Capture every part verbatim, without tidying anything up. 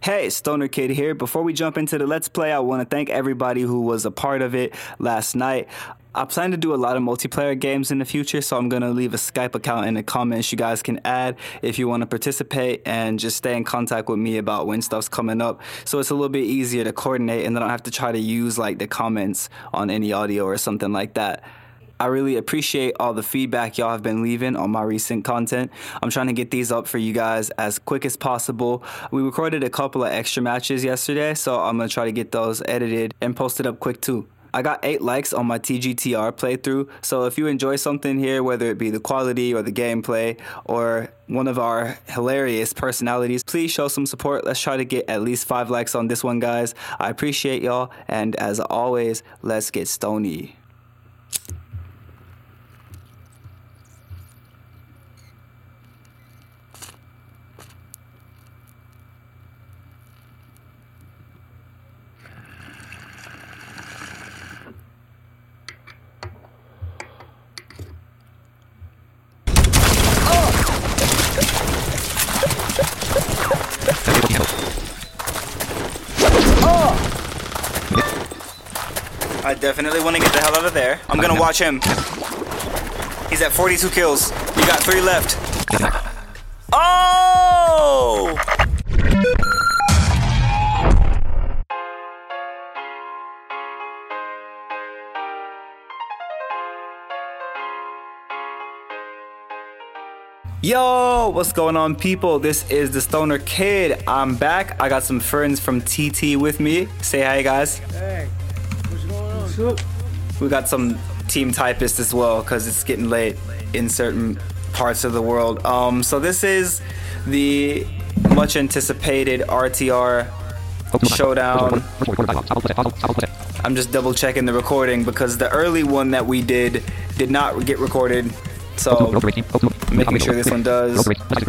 Hey, Stoner Kid here. Before we jump into the Let's Play, I want to thank everybody who was a part of it last night. I plan to do a lot of multiplayer games in the future, so I'm going to leave a Skype account in the comments you guys can add if you want to participate and just stay in contact with me about when stuff's coming up. So it's a little bit easier to coordinate and I don't have to try to use like the comments on any audio or something like that. I really appreciate all the feedback y'all have been leaving on my recent content. I'm trying to get these up for you guys as quick as possible. We recorded a couple of extra matches yesterday, so I'm going to try to get those edited and posted up quick too. I got eight likes on my T G T R playthrough, so if you enjoy something here, whether it be the quality or the gameplay or one of our hilarious personalities, please show some support. Let's try to get at least five likes on this one, guys. I appreciate y'all, and as always, let's get stony. I definitely want to get the hell out of there. I'm gonna watch him. He's at forty-two kills. You got three left. Oh! Yo, what's going on, people? This is the Stoner Kid. I'm back. I got some friends from T T with me. Say hi, guys. Hey, what's going on? What's up? We got some team typists as well because it's getting late in certain parts of the world. Um, so this is the much anticipated R T R showdown. I'm just double checking the recording because the early one that we did did not get recorded. So, making sure this one does.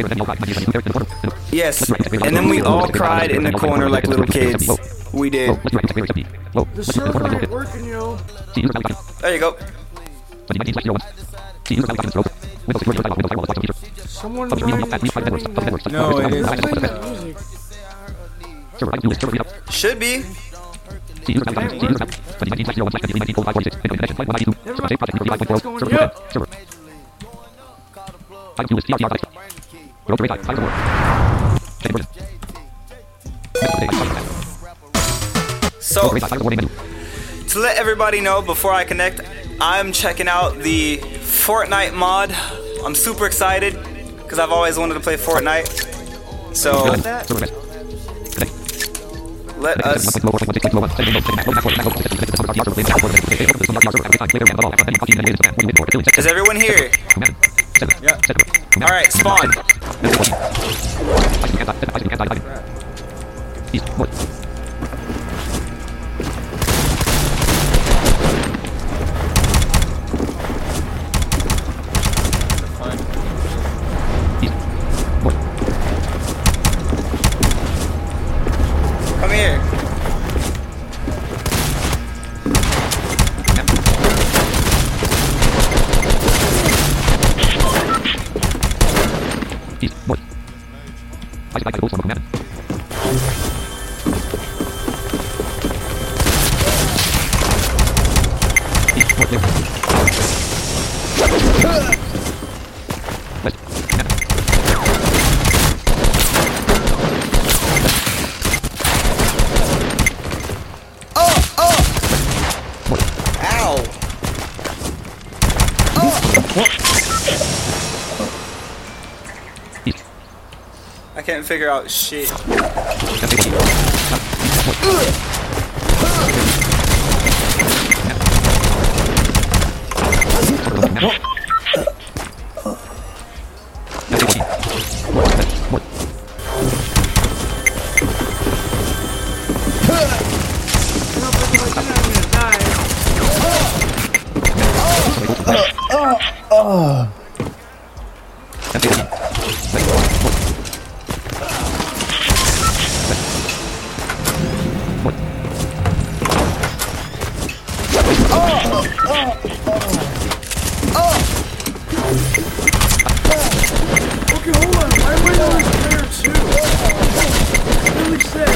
Yes, and then we all cried in the corner like little kids. We did. The server ain't working, yo. There you go. Someone running the training that. No, it isn't. Music. Should be. So, to let everybody know before I connect, I'm checking out the Fortnite mod. I'm super excited because I've always wanted to play Fortnite. So, let us. Is everyone here? Yeah. Alright, spawn. Come here. I can't figure out shit. Okay, hold on. My window is there too. Really sick.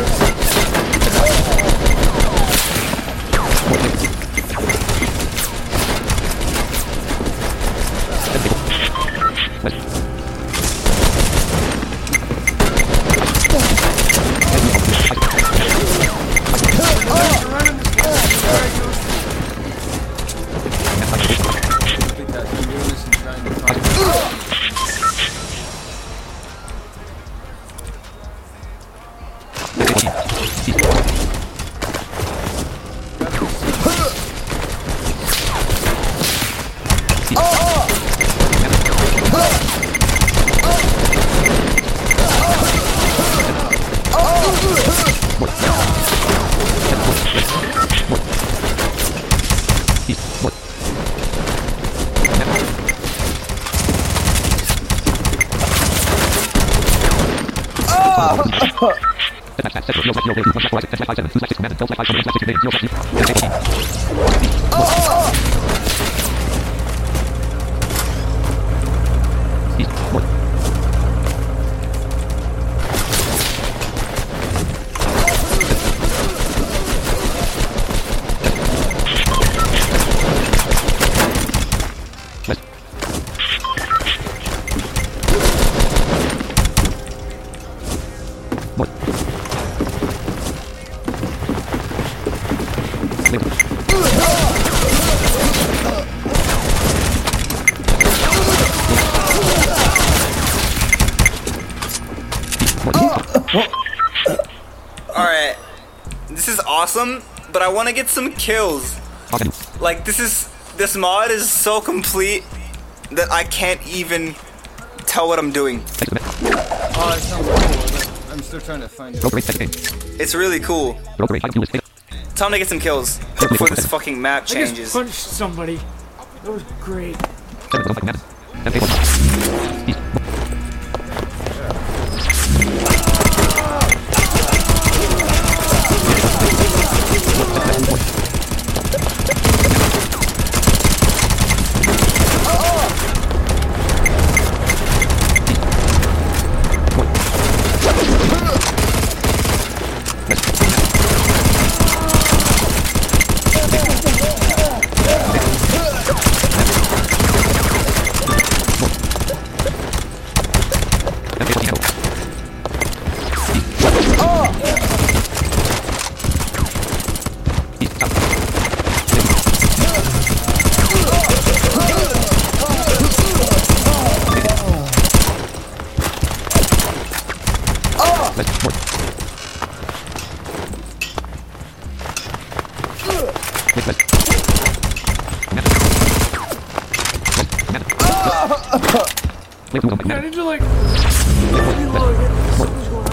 Alright, this is awesome, but I want to get some kills. Like, this is, this mod is so complete that I can't even tell what I'm doing. Oh, it sounds cool. I'm still trying to find it. It's really cool. Time to get some kills before this fucking map I just changes. punched somebody. That was great. Yeah, I need to like reload it. Something's going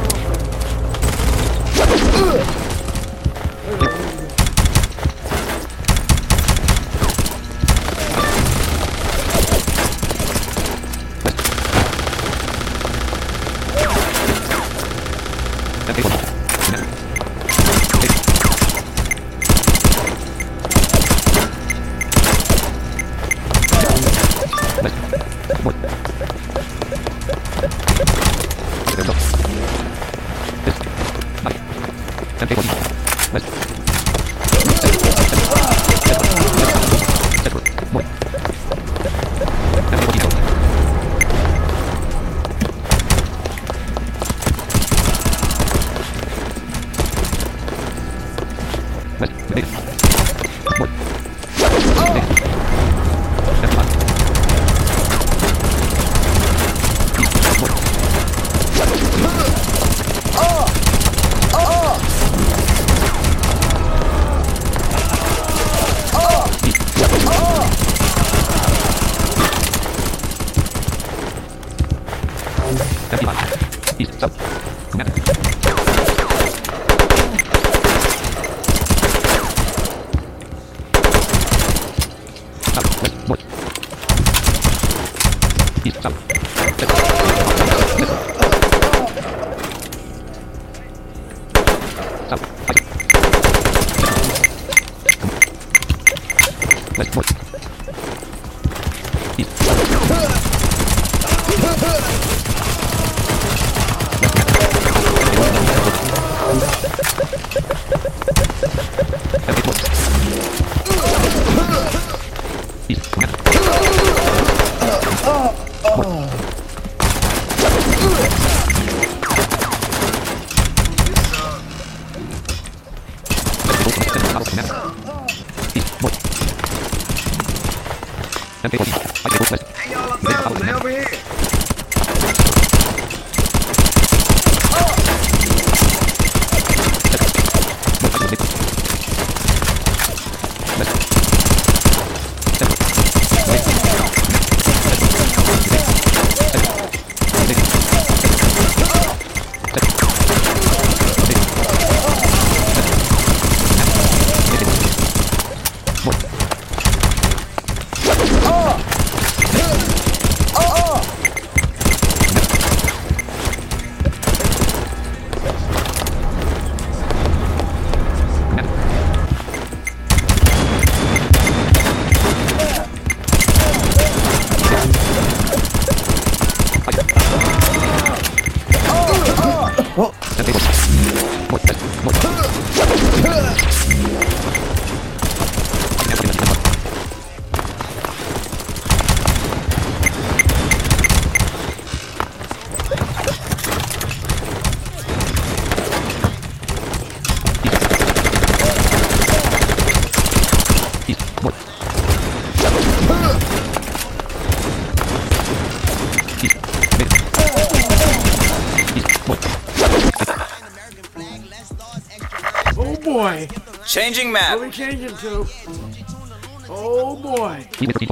Oh boy. Changing What map. are we changing to? Oh boy.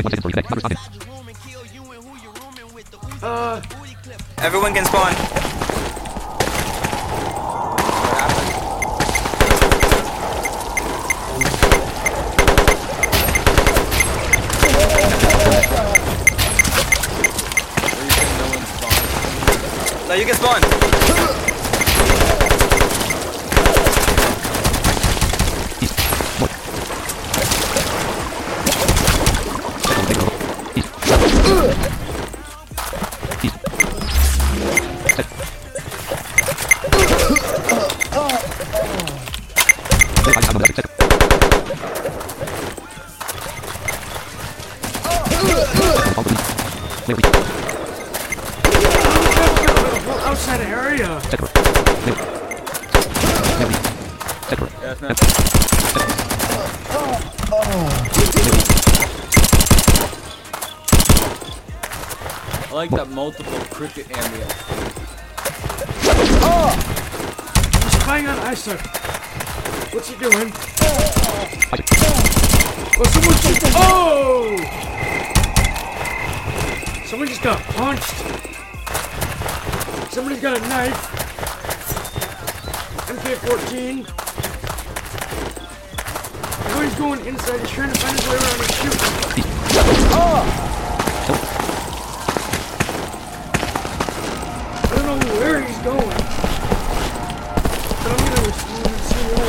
Uh, Everyone can spawn. No, you can spawn. outside area. Yeah, it's not. I like that multiple cricket ambience. He's spying on Isaac. What's he doing? Oh, someone just. Oh! Someone just got punched. Somebody's got a knife. M K fourteen. Now he's going inside. He's trying to find his way around and shoot. I don't know where he's going. But I'm gonna see where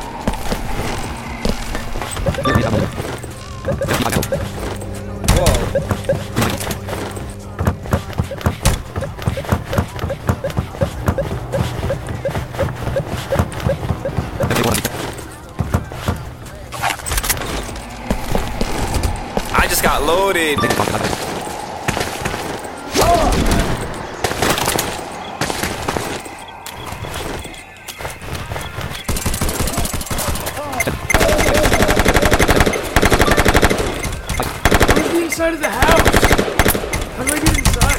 I just got loaded. Where's the inside of the house? How do I get inside?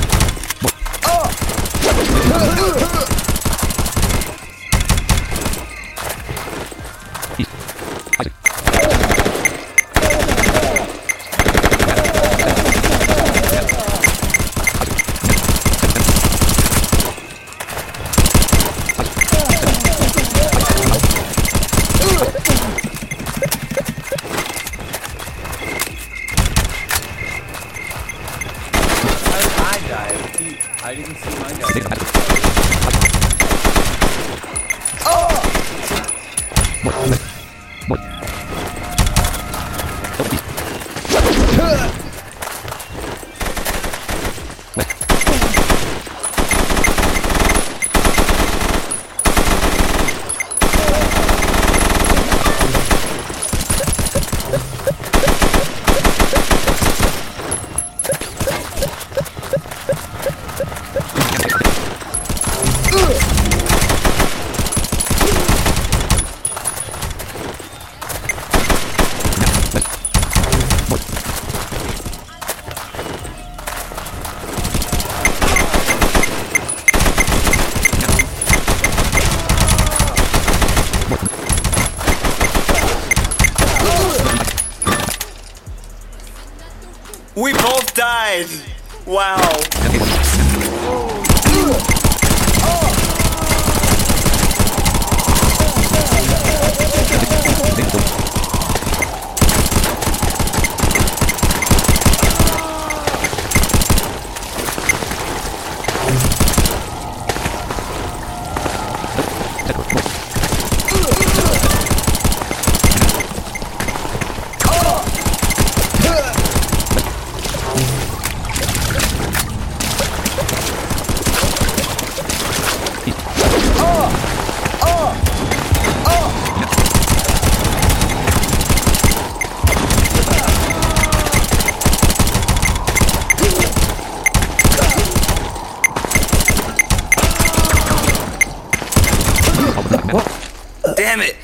I died. He, I didn't see my guy. We both died. Wow. Damn it!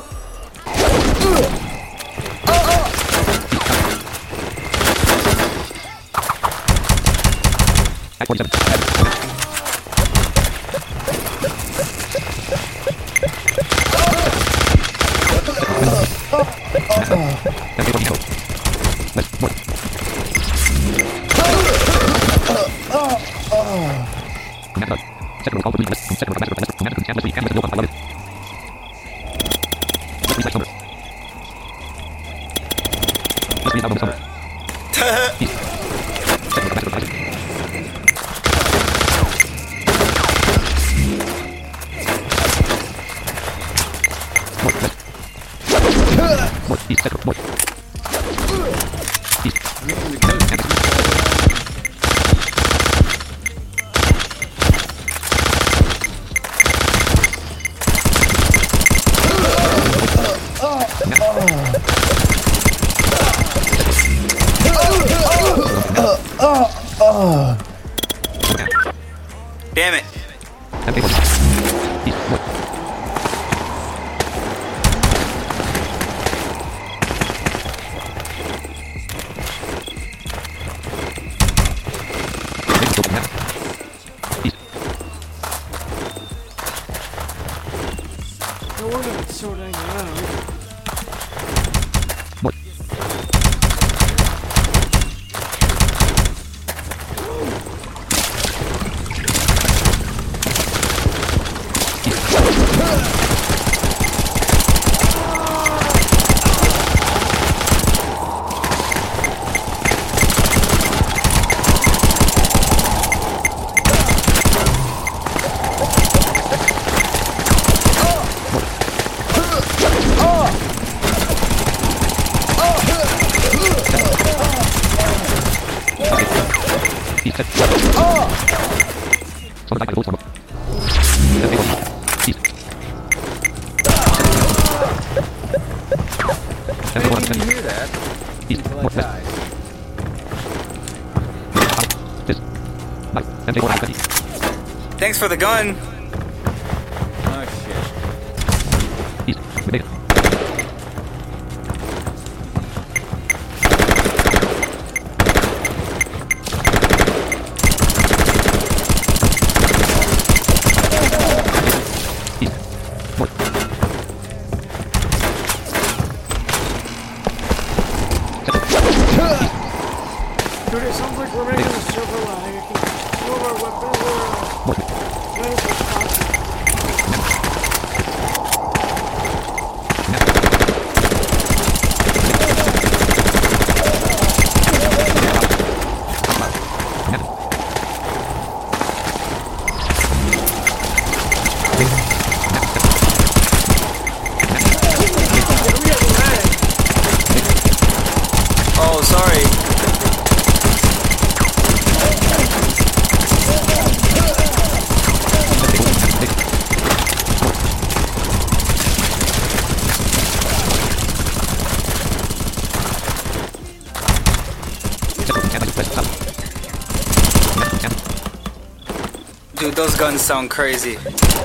Damn it. No wonder it's so dang loud. I didn't hear that until I died. Thanks for the gun. Oh shit. Dude, it sounds like we're making a server lag. I can two of our weapons are uh, medical sponsors. Oh, sorry. Dude, those guns sound crazy.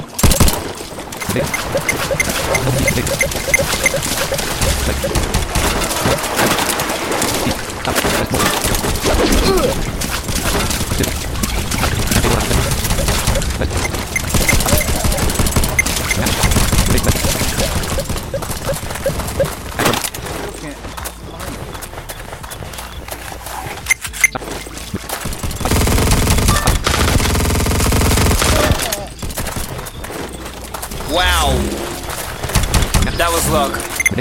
Wow. That was luck.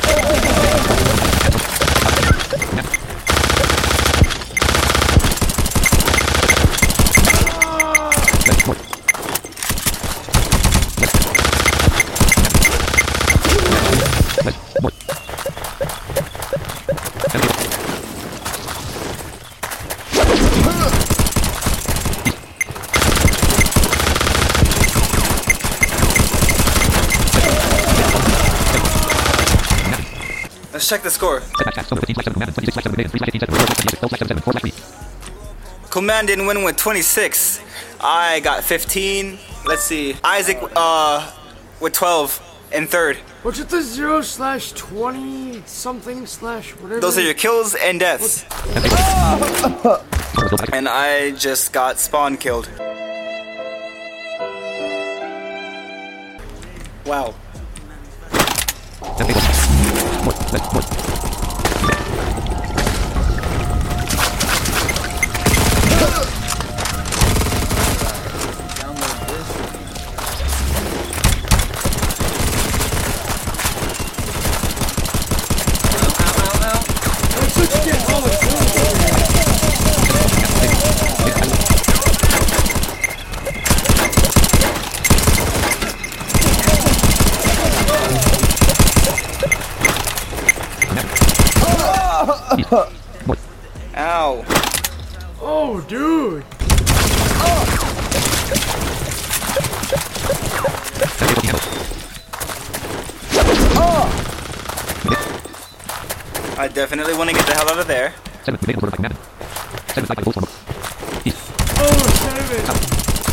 Let's check the score. Command didn't win with twenty-six. I got fifteen. Let's see. Isaac uh with twelve. in third. What's with the zero slash twenty something slash whatever? Those are your kills and deaths. And I just got spawn killed. Wow. Ow. Oh, dude. I definitely want to get the hell out of there. Oh, seven.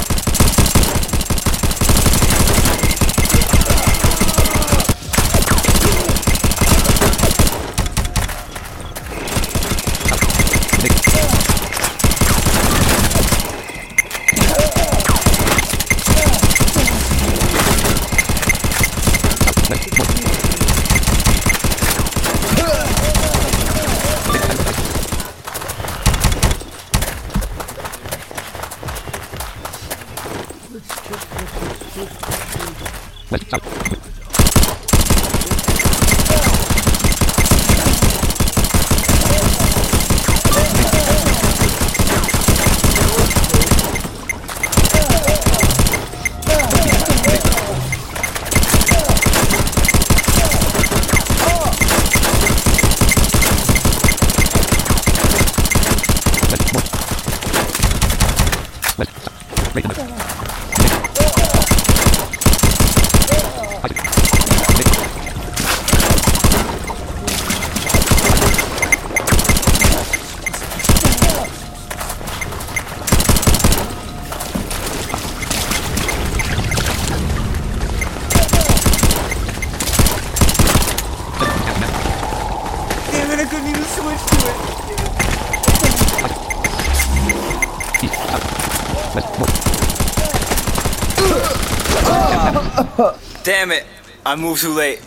Damn it! I moved too late.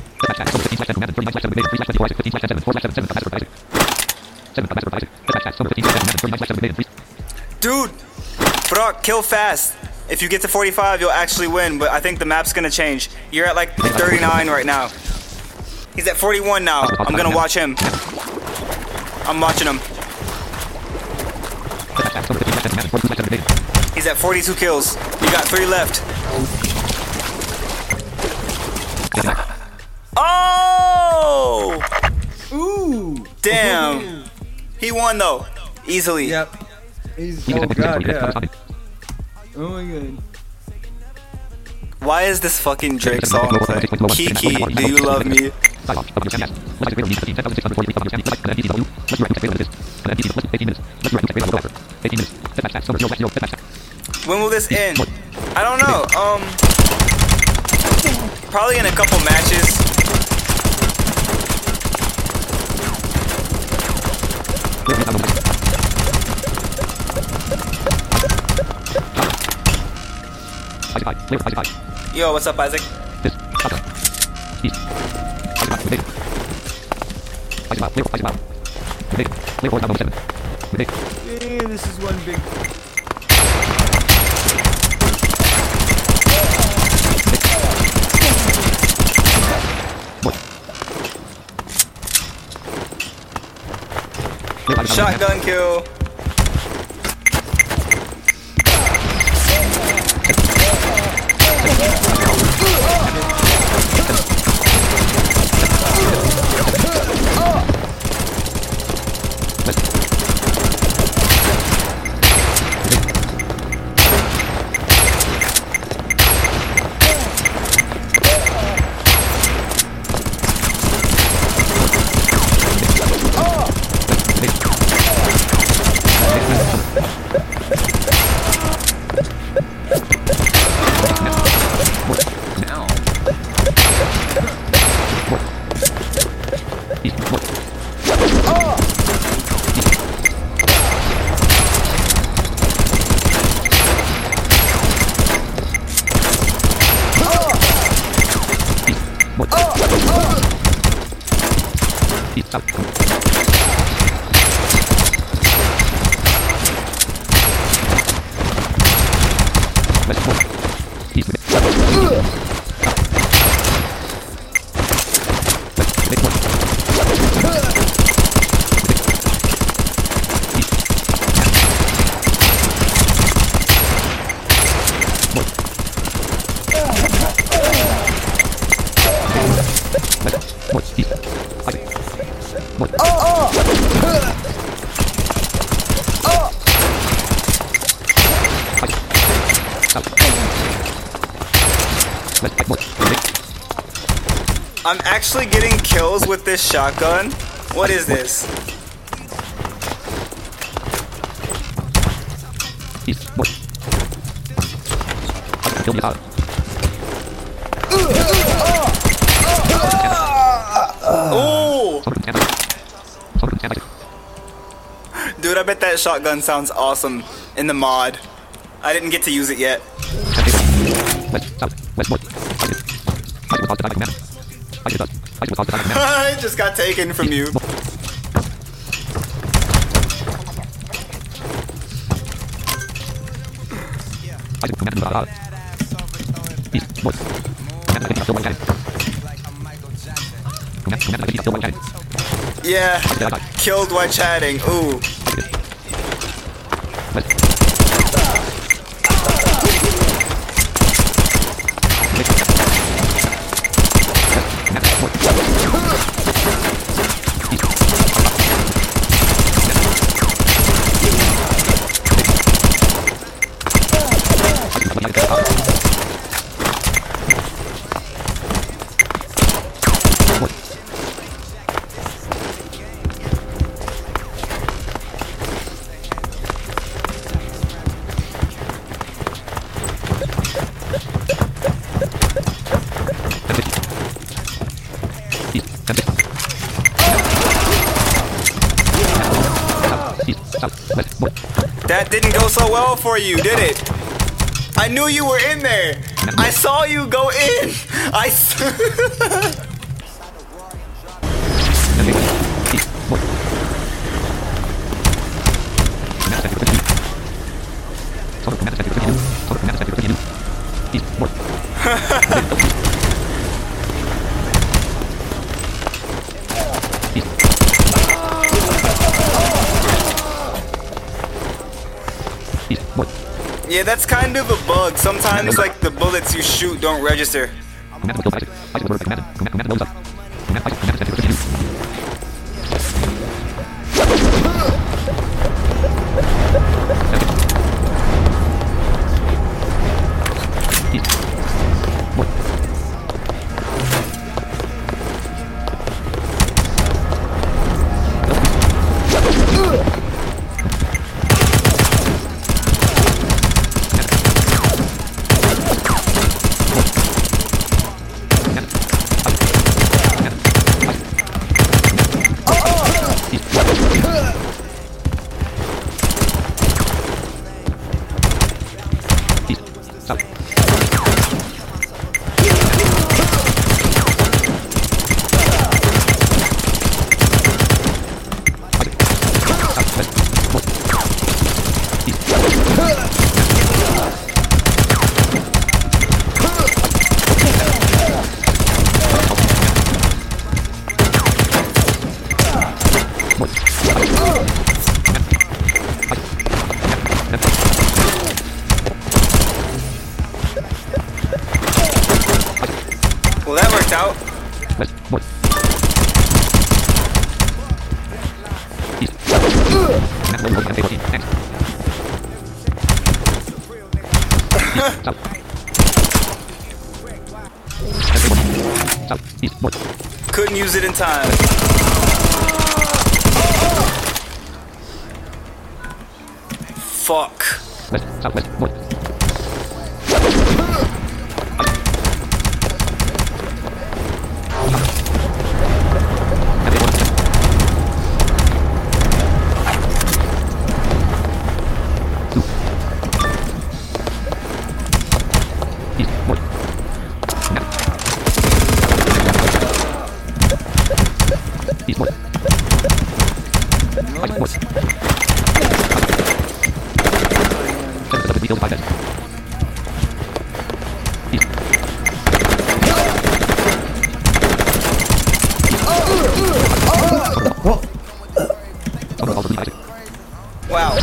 Dude! Brock, kill fast! If you get to forty-five, you'll actually win, but I think the map's gonna change. You're at like thirty-nine right now. He's at forty-one now. I'm gonna watch him. I'm watching him. He's at forty-two kills. You got three left. Oh! Ooh! Damn. He won though. Easily. Yep. He's, oh god, yeah. Oh my god. Why is this fucking Drake song playing? Kiki, do you love me? When will this end? I don't know. Um, probably in a couple matches. Yo, what's up, Isaac? Yeah, this is one big. Shotgun kill. I'm actually getting kills with this shotgun. What is this? Ooh! Dude, I bet that shotgun sounds awesome in the mod. I didn't get to use it yet. It just got taken from you. Yeah, killed while chatting. Ooh. That didn't go so well for you, did it? I knew you were in there. I saw you go in. I s Yeah, that's kind of a bug. Sometimes, like, the bullets you shoot don't register. Well, that worked out. Couldn't use it in time. Fuck. Wow.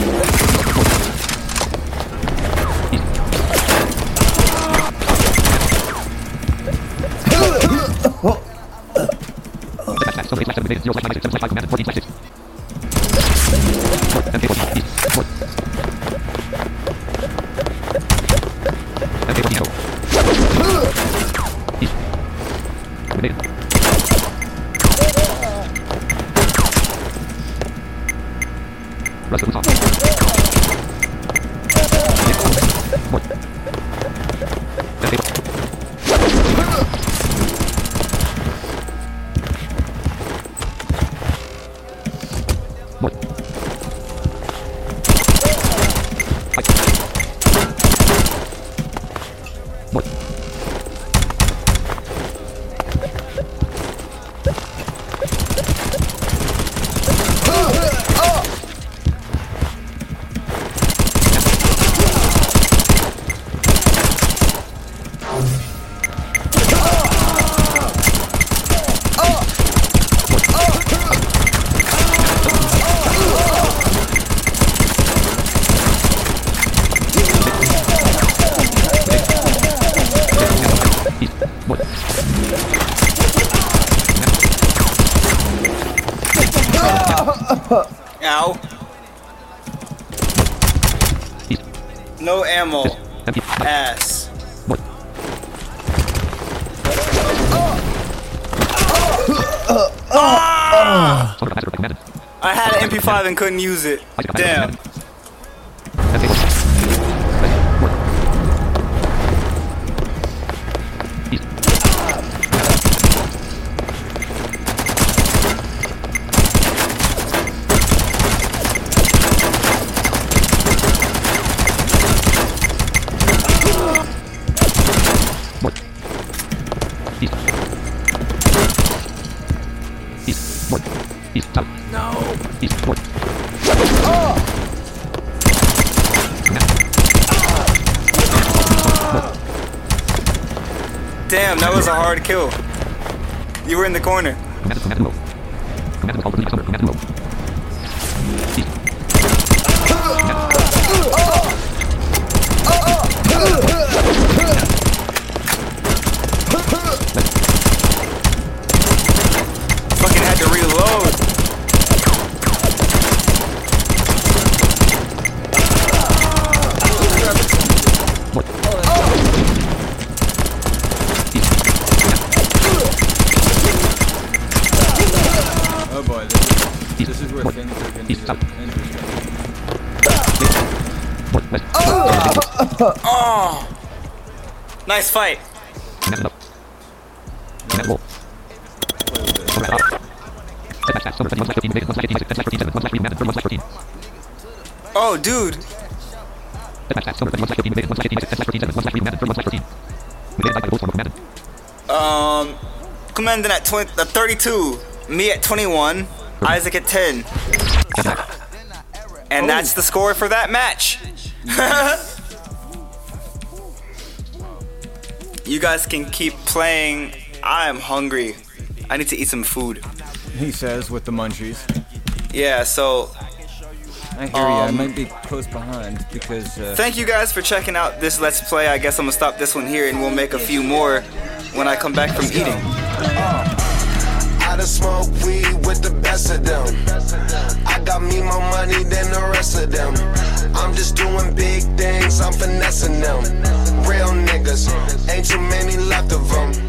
Ow. No ammo. Ass. Ah! I had an M P five and couldn't use it. Damn. Damn, that was a hard kill. You were in the corner. Fucking had to reload. Oh boy, this is, this is where things are getting interesting. Oh! Nice fight. Oh, dude. Um, Commandant at twenty, uh, thirty-two, me at twenty-one, Isaac at ten. And that's the score for that match. You guys can keep playing. I am hungry. I need to eat some food. He says with the munchies. Yeah, so I hear um, you. I might be close behind because. Uh, thank you guys for checking out this Let's Play. I guess I'm gonna stop this one here, and we'll make a few more when I come back from eating. I done smoke weed with the best of them. I got me more money than the rest of them. I'm just doing big things. I'm finessing them. Real niggas, ain't too many left of them.